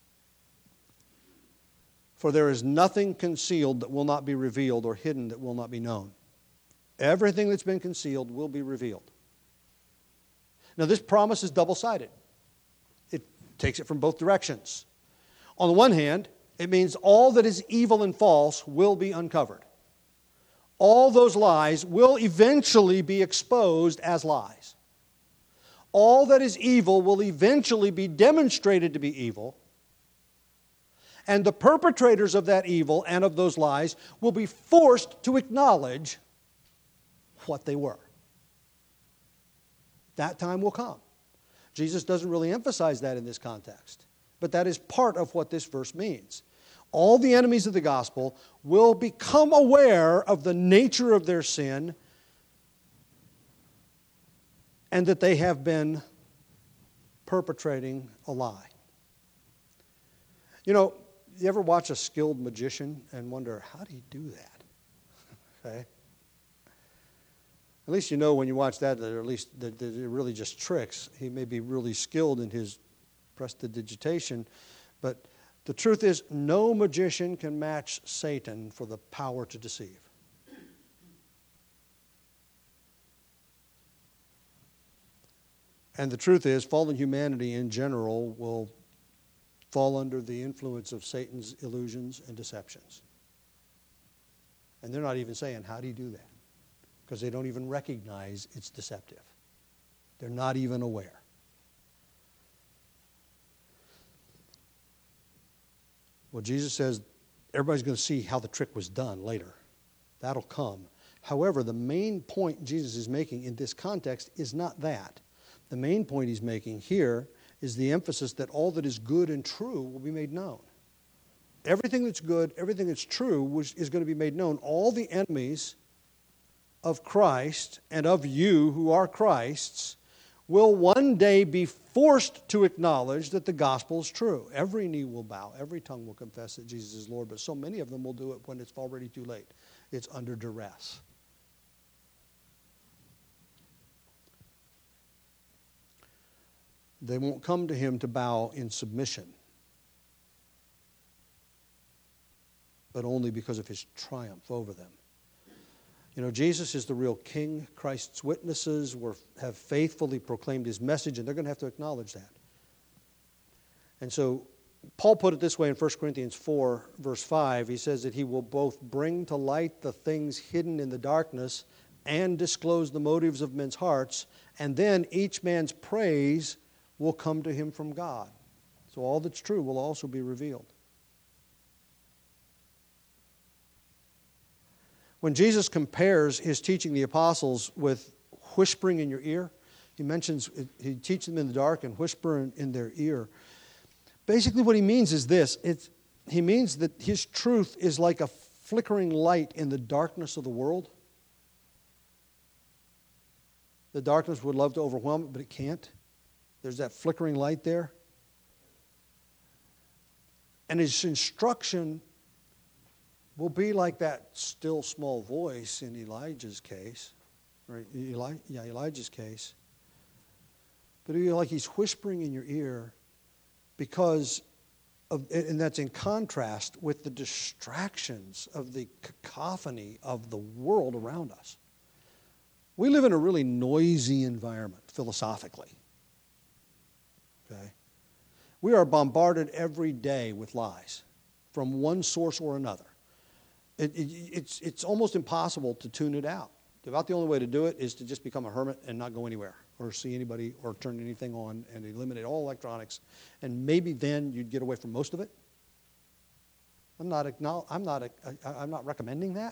For there is nothing concealed that will not be revealed or hidden that will not be known. Everything that's been concealed will be revealed. Now, this promise is double-sided. It takes it from both directions. On the one hand, it means all that is evil and false will be uncovered. All those lies will eventually be exposed as lies. All that is evil will eventually be demonstrated to be evil. And the perpetrators of that evil and of those lies will be forced to acknowledge what they were. That time will come. Jesus doesn't really emphasize that in this context, but that is part of what this verse means. All the enemies of the gospel will become aware of the nature of their sin and that they have been perpetrating a lie. You know, you ever watch a skilled magician and wonder, how do you do that? Okay? At least you know when you watch that, that at least that they're really just tricks. He may be really skilled in his prestidigitation, but the truth is no magician can match Satan for the power to deceive. And the truth is, fallen humanity in general will fall under the influence of Satan's illusions and deceptions. And they're not even saying, how do you do that? Because they don't even recognize it's deceptive. They're not even aware. Well, Jesus says everybody's going to see how the trick was done later. That'll come. However, the main point Jesus is making in this context is not that. The main point he's making here is the emphasis that all that is good and true will be made known. Everything that's good, everything that's true is going to be made known. All the enemies of Christ and of you who are Christ's will one day be forced to acknowledge that the gospel is true. Every knee will bow, every tongue will confess that Jesus is Lord, but so many of them will do it when it's already too late. It's under duress. They won't come to him to bow in submission, but only because of his triumph over them. You know, Jesus is the real king. Christ's witnesses were, have faithfully proclaimed his message, and they're going to have to acknowledge that. And so Paul put it this way in First Corinthians four, verse five. He says that he will both bring to light the things hidden in the darkness and disclose the motives of men's hearts, and then each man's praise will come to him from God. So all that's true will also be revealed. When Jesus compares his teaching the apostles with whispering in your ear, he mentions, he teaches them in the dark and whisper in, in their ear. Basically what he means is this. It's, he means that his truth is like a flickering light in the darkness of the world. The darkness would love to overwhelm it, but it can't. There's that flickering light there. And his instruction will be like that still small voice in Elijah's case, right? Eli, yeah, Elijah's case. But it'll be like he's whispering in your ear because of, and that's in contrast with the distractions of the cacophony of the world around us. We live in a really noisy environment philosophically. Okay? We are bombarded every day with lies from one source or another. It, it, it's, it's almost impossible to tune it out. About the only way to do it is to just become a hermit and not go anywhere or see anybody or turn anything on and eliminate all electronics. And maybe then you'd get away from most of it. I'm not, I'm not, I'm not recommending that.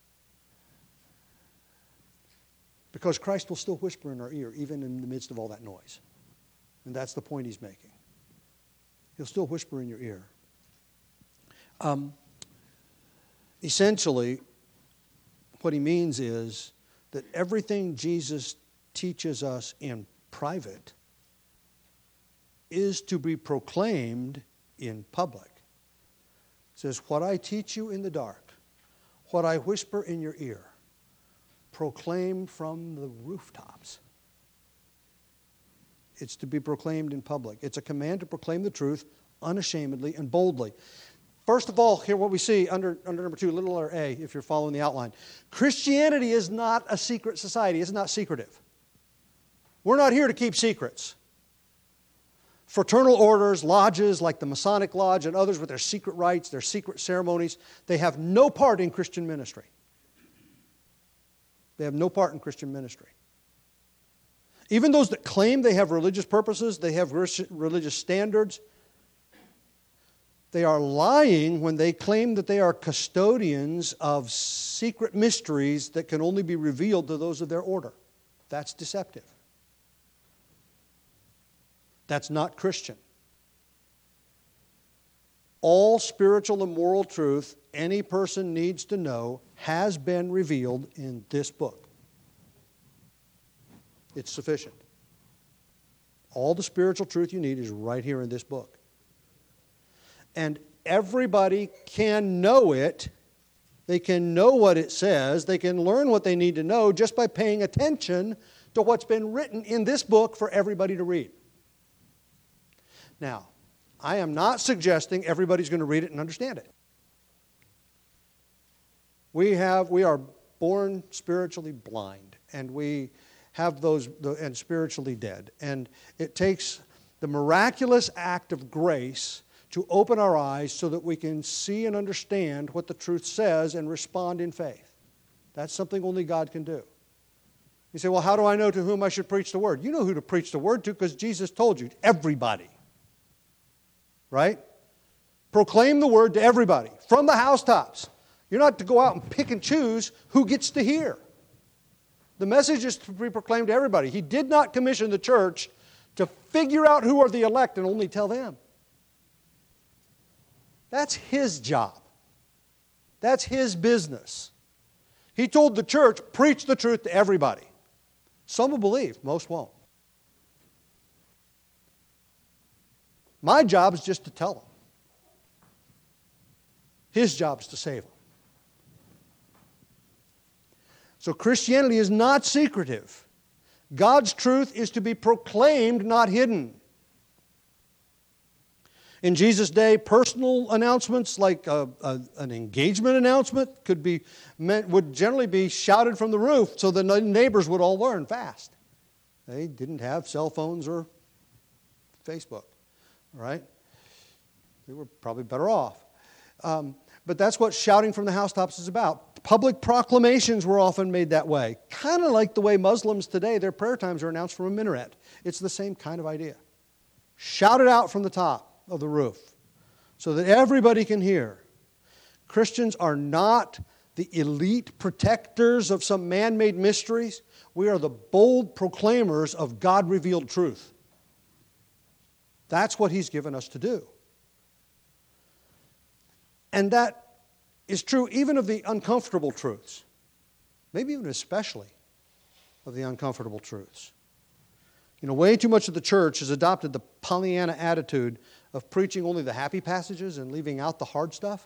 Because Christ will still whisper in our ear even in the midst of all that noise. And that's the point he's making. He'll still whisper in your ear. Um, essentially, what he means is that everything Jesus teaches us in private is to be proclaimed in public. He says, what I teach you in the dark, what I whisper in your ear, proclaim from the rooftops. It's to be proclaimed in public. It's a command to proclaim the truth unashamedly and boldly. First of all, here what we see under, under number two, little letter A, if you're following the outline. Christianity is not a secret society. It's not secretive. We're not here to keep secrets. Fraternal orders, lodges like the Masonic Lodge and others with their secret rites, their secret ceremonies, they have no part in Christian ministry. They have no part in Christian ministry. Even those that claim they have religious purposes, they have religious standards, they are lying when they claim that they are custodians of secret mysteries that can only be revealed to those of their order. That's deceptive. That's not Christian. All spiritual and moral truth any person needs to know has been revealed in this book. It's sufficient. All the spiritual truth you need is right here in this book. And everybody can know it. They can know what it says. They can learn what they need to know just by paying attention to what's been written in this book for everybody to read. Now, I am not suggesting everybody's going to read it and understand it. We have, we are born spiritually blind, and we have those, and spiritually dead. And it takes the miraculous act of grace to open our eyes so that we can see and understand what the truth says and respond in faith. That's something only God can do. You say, well, how do I know to whom I should preach the word? You know who to preach the word to because Jesus told you, everybody. Right? Proclaim the word to everybody from the housetops. You're not to go out and pick and choose who gets to hear. The message is to be proclaimed to everybody. He did not commission the church to figure out who are the elect and only tell them. That's his job. That's his business. He told the church, preach the truth to everybody. Some will believe, most won't. My job is just to tell them. His job is to save them. So Christianity is not secretive. God's truth is to be proclaimed, not hidden. In Jesus' day, personal announcements like a, a, an engagement announcement could be meant, would generally be shouted from the roof so the neighbors would all learn fast. They didn't have cell phones or Facebook, right? They were probably better off. Um, but that's what shouting from the housetops is about. Public proclamations were often made that way, kind of like the way Muslims today, their prayer times are announced from a minaret. It's the same kind of idea. Shout it out from the top of the roof so that everybody can hear. Christians are not the elite protectors of some man-made mysteries. We are the bold proclaimers of God-revealed truth. That's what He's given us to do. And that is true even of the uncomfortable truths, maybe even especially of the uncomfortable truths. You know, way too much of the church has adopted the Pollyanna attitude of preaching only the happy passages and leaving out the hard stuff.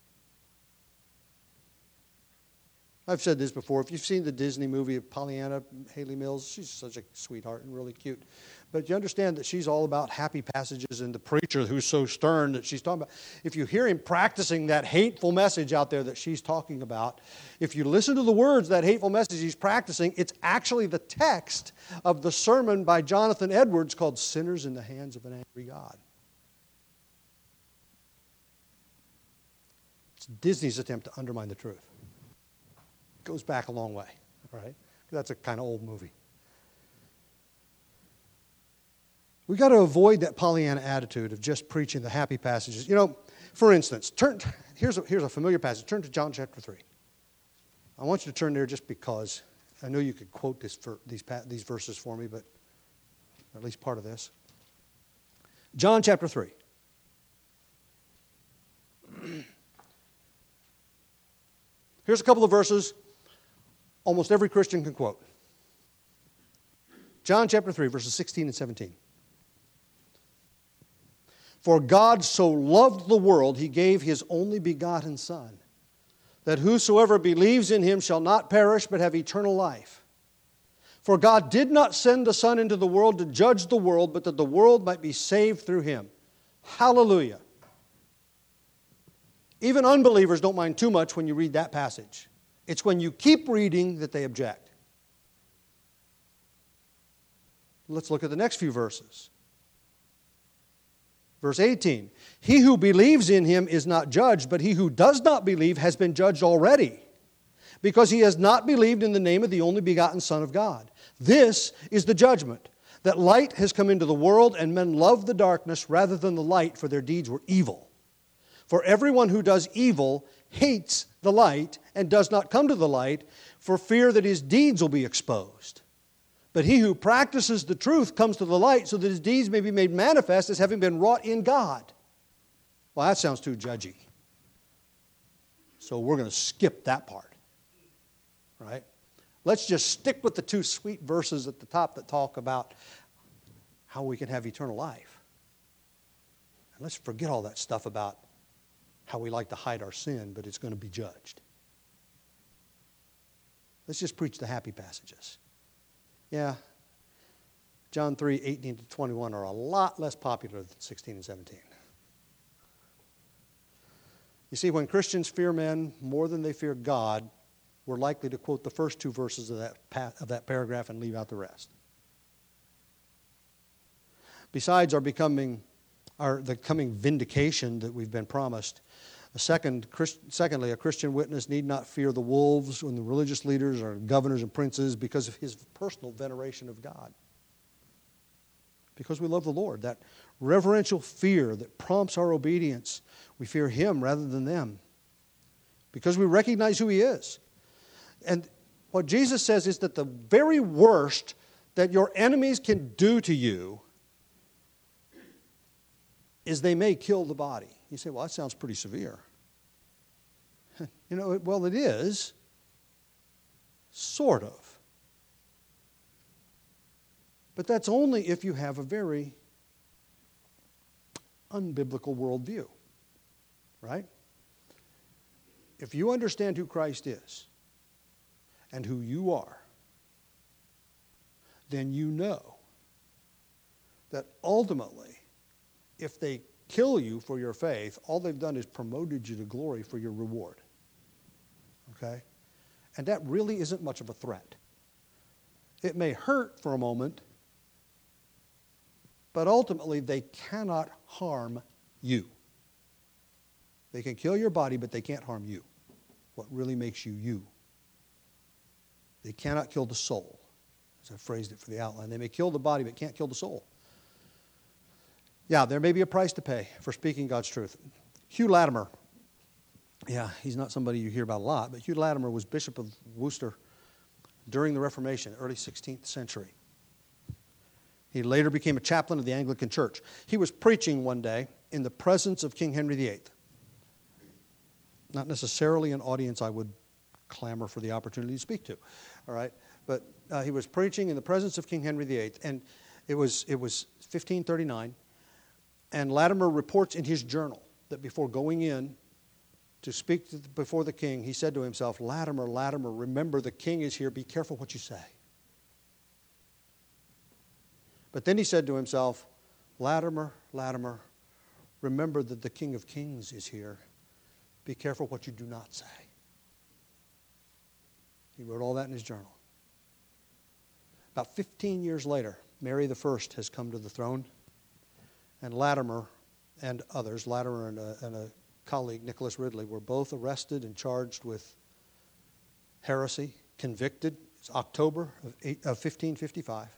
I've said this before. If you've seen the Disney movie of Pollyanna, Haley Mills, she's such a sweetheart and really cute. But you understand that she's all about happy passages and the preacher who's so stern that she's talking about. If you hear him practicing that hateful message out there that she's talking about, if you listen to the words, that hateful message he's practicing, it's actually the text of the sermon by Jonathan Edwards called Sinners in the Hands of an Angry God. It's Disney's attempt to undermine the truth. Goes back a long way, all right? That's a kind of old movie. We've got to avoid that Pollyanna attitude of just preaching the happy passages. You know, for instance, turn, here's, a, here's a familiar passage. Turn to John chapter three. I want you to turn there just because I know you could quote this for, these, these verses for me, but at least part of this. John chapter three. Here's a couple of verses almost every Christian can quote. John chapter three, verses sixteen and seventeen. For God so loved the world, He gave His only begotten Son, that whosoever believes in Him shall not perish, but have eternal life. For God did not send the Son into the world to judge the world, but that the world might be saved through Him. Hallelujah. Even unbelievers don't mind too much when you read that passage. It's when you keep reading that they object. Let's look at the next few verses. Verse eighteen. He who believes in Him is not judged, but he who does not believe has been judged already, because he has not believed in the name of the only begotten Son of God. This is the judgment, that light has come into the world, and men love the darkness rather than the light, for their deeds were evil. For everyone who does evil hates the light and does not come to the light for fear that his deeds will be exposed. But he who practices the truth comes to the light so that his deeds may be made manifest as having been wrought in God. Well, that sounds too judgy. So we're going to skip that part. Right? Let's just stick with the two sweet verses at the top that talk about how we can have eternal life. And let's forget all that stuff about how we like to hide our sin, but it's going to be judged. Let's just preach the happy passages. Yeah, John three, eighteen to twenty-one are a lot less popular than sixteen and seventeen. You see, when Christians fear men more than they fear God, we're likely to quote the first two verses of that, of that paragraph and leave out the rest. Besides our becoming, our the coming vindication that we've been promised, a second, secondly, a Christian witness need not fear the wolves and the religious leaders or governors and princes because of his personal veneration of God. Because we love the Lord, that reverential fear that prompts our obedience, we fear Him rather than them. Because we recognize who He is. And what Jesus says is that the very worst that your enemies can do to you is they may kill the body. You say, well, that sounds pretty severe. You know, well, it is. Sort of. But that's only if you have a very unbiblical worldview, right? If you understand who Christ is and who you are, then you know that ultimately, if they kill you for your faith, all they've done is promoted you to glory for your reward. Okay? And that really isn't much of a threat. It may hurt for a moment, but ultimately they cannot harm you. They can kill your body, but they can't harm you. What really makes you you. They cannot kill the soul, as I phrased it for the outline. They may kill the body, but can't kill the soul. Yeah, there may be a price to pay for speaking God's truth. Hugh Latimer, yeah, he's not somebody you hear about a lot, but Hugh Latimer was Bishop of Worcester during the Reformation, early sixteenth century. He later became a chaplain of the Anglican Church. He was preaching one day in the presence of King Henry the Eighth. Not necessarily an audience I would clamor for the opportunity to speak to, all right? But uh, he was preaching in the presence of King Henry the Eighth, and it was, it was fifteen thirty-nine, and Latimer reports in his journal that before going in to speak to the, before the king, he said to himself, Latimer, Latimer, remember the king is here, be careful what you say. But then he said to himself, Latimer, Latimer, remember that the King of Kings is here. Be careful what you do not say. He wrote all that in his journal. About fifteen years later, Mary the First has come to the throne, and Latimer and others, Latimer and a, and a colleague, Nicholas Ridley, were both arrested and charged with heresy, convicted. It's October of, eight, of fifteen fifty-five.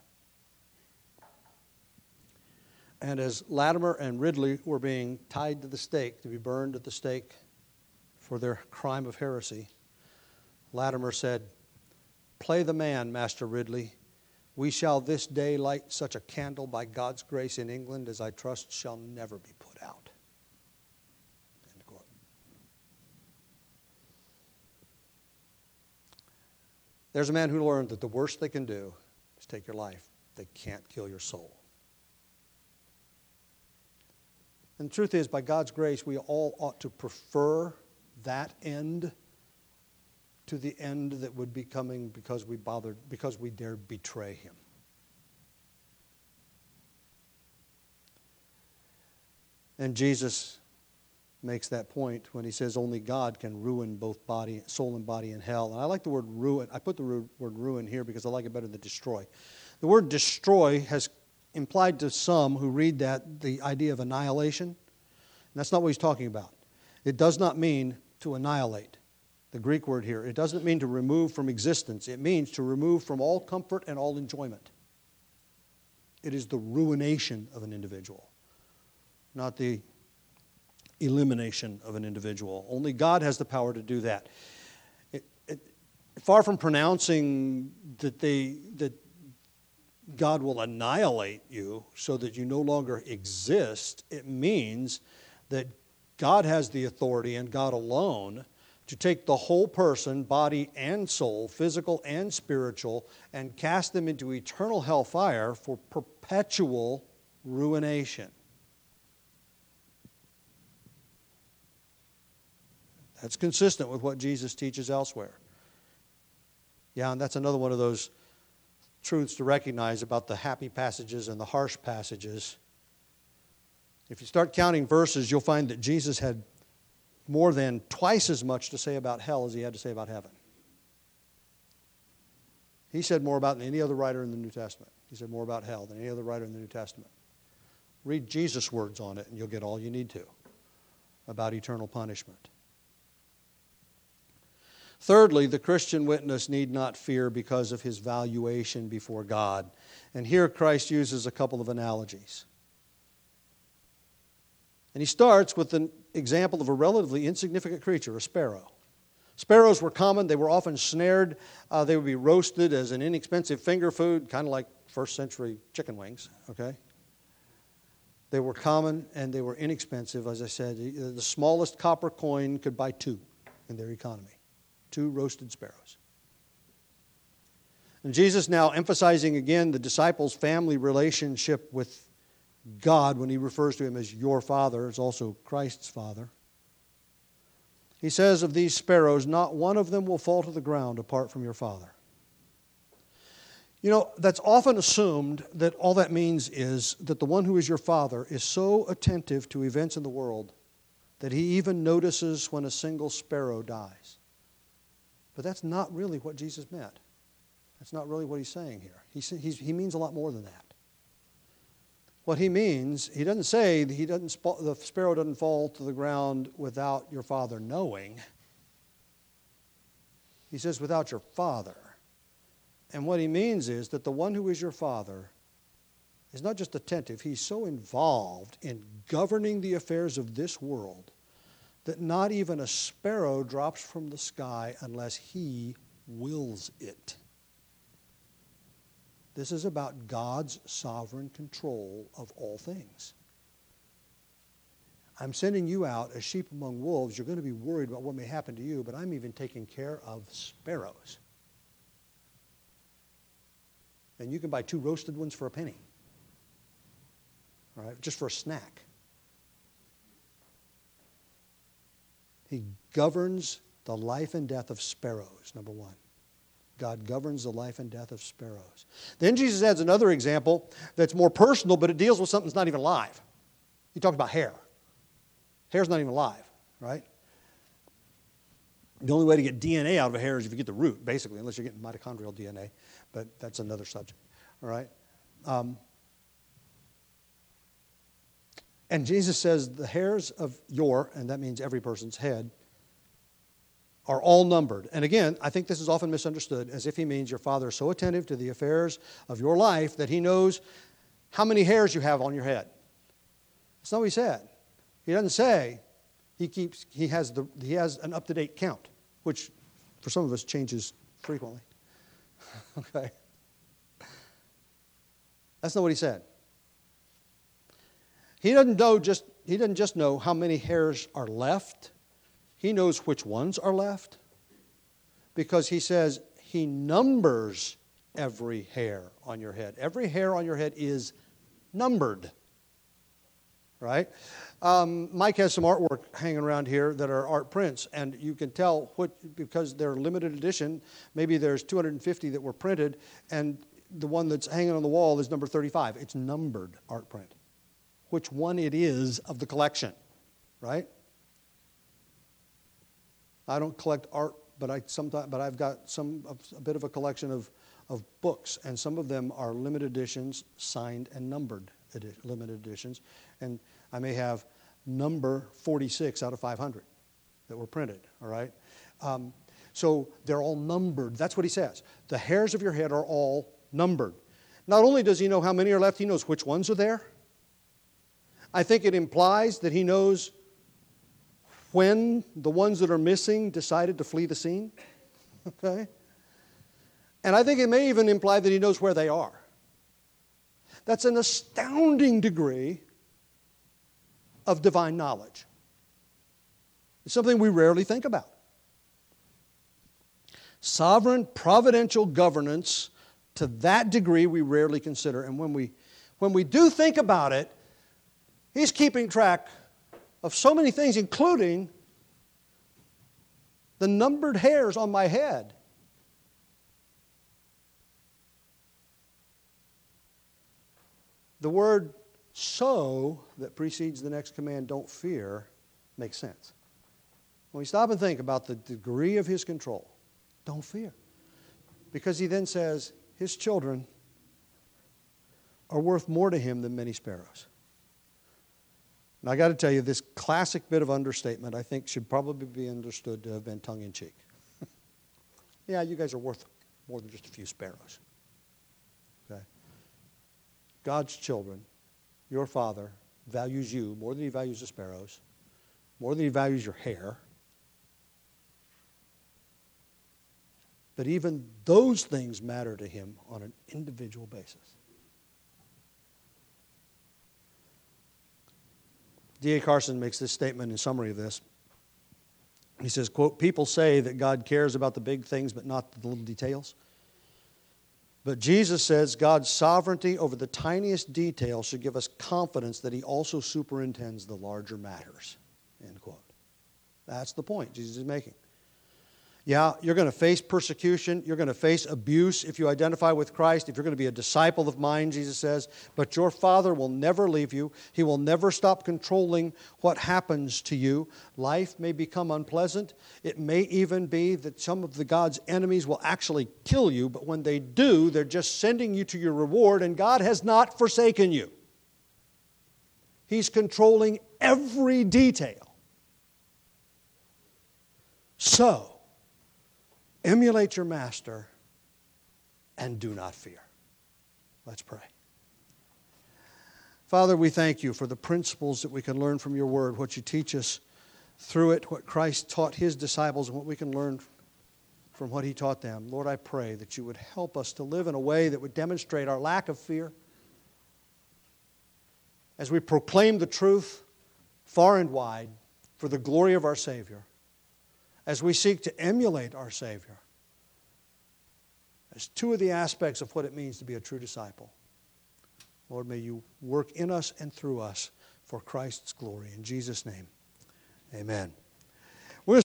And as Latimer and Ridley were being tied to the stake, to be burned at the stake for their crime of heresy, Latimer said, play the man, Master Ridley. We shall this day light such a candle by God's grace in England as I trust shall never be put out. End quote. There's a man who learned that the worst they can do is take your life. They can't kill your soul. And the truth is, by God's grace, we all ought to prefer that end to the end that would be coming because we bothered, because we dared betray him. And Jesus makes that point when he says only God can ruin both body, soul and body in hell. And I like the word ruin. I put the word ruin here because I like it better than destroy. The word destroy has implied to some who read that the idea of annihilation. And that's not what he's talking about. It does not mean to annihilate. The Greek word here, it doesn't mean to remove from existence. It means to remove from all comfort and all enjoyment. It is the ruination of an individual, not the elimination of an individual. Only God has the power to do that. It, it, far from pronouncing that they that God will annihilate you so that you no longer exist, it means that God has the authority, and God alone, to take the whole person, body and soul, physical and spiritual, and cast them into eternal hellfire for perpetual ruination. That's consistent with what Jesus teaches elsewhere. Yeah, and that's another one of those truths to recognize about the happy passages and the harsh passages. If you start counting verses, you'll find that Jesus had more than twice as much to say about hell as he had to say about heaven. He said more about than any other writer in the New Testament. He said more about hell than any other writer in the New Testament. Read Jesus' words on it, and you'll get all you need to about eternal punishment. Thirdly, the Christian witness need not fear because of his valuation before God. And here Christ uses a couple of analogies. And he starts with an example of a relatively insignificant creature, a sparrow. Sparrows were common. They were often snared. Uh, they would be roasted as an inexpensive finger food, kind of like first century chicken wings, okay? They were common and they were inexpensive. As I said, the smallest copper coin could buy two in their economy. Two roasted sparrows. And Jesus now emphasizing again the disciples' family relationship with God, when he refers to him as your Father, is also Christ's Father. He says of these sparrows, not one of them will fall to the ground apart from your Father. You know, that's often assumed that all that means is that the one who is your Father is so attentive to events in the world that he even notices when a single sparrow dies. But that's not really what Jesus meant. That's not really what he's saying here. He, he's, he means a lot more than that. What he means, he doesn't say he doesn't, the sparrow doesn't fall to the ground without your Father knowing. He says without your Father. And what he means is that the one who is your Father is not just attentive, he's so involved in governing the affairs of this world that not even a sparrow drops from the sky unless he wills it. This is about God's sovereign control of all things. I'm sending you out as sheep among wolves. You're going to be worried about what may happen to you, but I'm even taking care of sparrows. And you can buy two roasted ones for a penny. All right, just for a snack. He governs the life and death of sparrows, number one. God governs the life and death of sparrows. Then Jesus adds another example that's more personal, but it deals with something that's not even alive. He talks about hair. Hair's not even alive, right? The only way to get D N A out of a hair is if you get the root, basically, unless you're getting mitochondrial D N A. But that's another subject, all right? Um, and Jesus says the hairs of your, and that means every person's head, are all numbered. And again, I think this is often misunderstood as if he means your Father is so attentive to the affairs of your life that he knows how many hairs you have on your head. That's not what he said. He doesn't say he keeps he has the he has an up-to-date count, which for some of us changes frequently. Okay. That's not what he said. He doesn't know just he doesn't just know how many hairs are left. He knows which ones are left because he says he numbers every hair on your head. Every hair on your head is numbered, right? Um, Mike has some artwork hanging around here that are art prints, and you can tell what, because they're limited edition, maybe there's two hundred fifty that were printed, and the one that's hanging on the wall is number thirty-five. It's numbered art print. Which one it is of the collection, right? I don't collect art, but I sometimes, but I've got some a bit of a collection of, of books, and some of them are limited editions, signed and numbered edi- limited editions, and I may have number forty-six out of five hundred that were printed. All right, um, so they're all numbered. That's what he says. The hairs of your head are all numbered. Not only does he know how many are left, he knows which ones are there. I think it implies that he knows when the ones that are missing decided to flee the scene. Okay? And I think it may even imply that he knows where they are. That's an astounding degree of divine knowledge. It's something we rarely think about. Sovereign, providential governance to that degree we rarely consider. And when we, when we do think about it, he's keeping track of so many things, including the numbered hairs on my head. The word so that precedes the next command, don't fear, makes sense. When we stop and think about the degree of his control, don't fear. Because he then says, his children are worth more to him than many sparrows. And I got to tell you, this classic bit of understatement, I think, should probably be understood to have been tongue-in-cheek. Yeah, you guys are worth more than just a few sparrows. Okay? God's children, your Father, values you more than he values the sparrows, more than he values your hair. But even those things matter to him on an individual basis. D A Carson makes this statement in summary of this. He says, quote, people say that God cares about the big things but not the little details. But Jesus says God's sovereignty over the tiniest detail should give us confidence that He also superintends the larger matters. End quote. That's the point Jesus is making. Yeah, you're going to face persecution. You're going to face abuse if you identify with Christ, if you're going to be a disciple of mine, Jesus says. But your Father will never leave you. He will never stop controlling what happens to you. Life may become unpleasant. It may even be that some of the God's enemies will actually kill you. But when they do, they're just sending you to your reward, and God has not forsaken you. He's controlling every detail. So, emulate your master and do not fear. Let's pray. Father, we thank you for the principles that we can learn from your word, what you teach us through it, what Christ taught his disciples, and what we can learn from what he taught them. Lord, I pray that you would help us to live in a way that would demonstrate our lack of fear as we proclaim the truth far and wide for the glory of our Savior, as we seek to emulate our Savior, as two of the aspects of what it means to be a true disciple. Lord, may you work in us and through us for Christ's glory. In Jesus' name, amen.